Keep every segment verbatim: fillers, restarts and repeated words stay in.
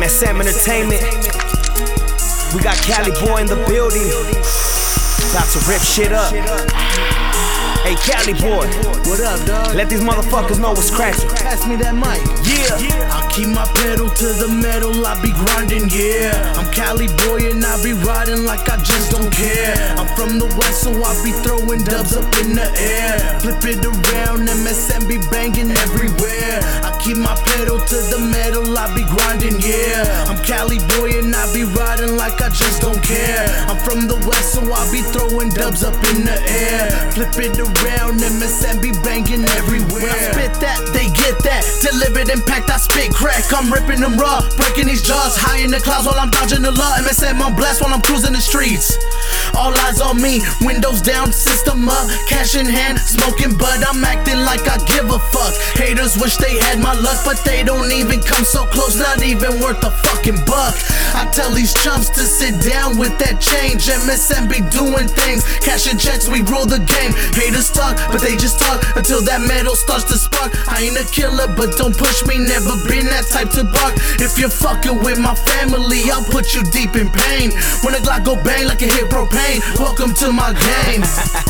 M S M Entertainment. We got Cali Boy in the building. About to rip shit up. Hey, Cali Boy. What up, dog? Let these motherfuckers know what's cracking. Pass me that mic. Yeah. I keep my pedal to the metal, I be grinding, yeah. I'm Cali Boy and I be riding like I just don't care. I'm from the west, so I be throwing dubs up in the air. Flip it around, M S M be banging everywhere. I keep my pedal to the metal, I be grinding, yeah. I'm Cali Boy and I be riding like I just don't care. I'm from the west, so I be throwing dubs up in the air. Flip it around, M S M be banging everywhere. When I spit that, they get that. Delivered impact, I spit crack. I'm ripping them raw, breaking these jaws. High in the clouds while I'm dodging the law. M S M on blast while I'm cruising the streets. All eyes on me, windows down, system up, cash in hand, smoking bud. I'm acting like I give a fuck. Haters wish they had my luck, but they don't even come so close, not even worth a fucking buck. I tell these chumps to sit down with that change. M S M be doing things, cashing checks, we rule the game. Haters talk, but they just talk until that metal starts to spark. I ain't a killer, but don't push me, never been that type to bark. If you're fucking with my family, I'll put you deep in pain. When a Glock go bang like a hit propane, welcome to my game.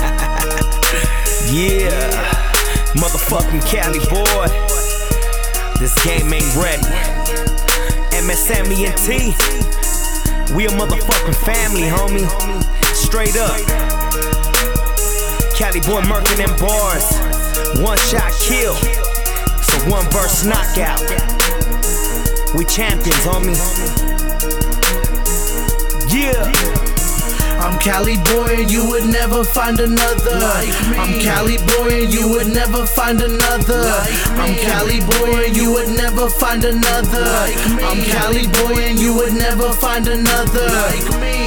Yeah, motherfucking Cali Boy. This game ain't ready. M S M E N T. We a motherfucking family, homie. Straight up. Cali Boy murking them bars. One shot kill. So one verse knockout. We champions, homie. Yeah. I'm Cali Boy and you would never find another like me. I'm Cali Boy and you would never find another like I'm Cali Boy and you would never find another like I'm Cali Boy and you would never find another like me.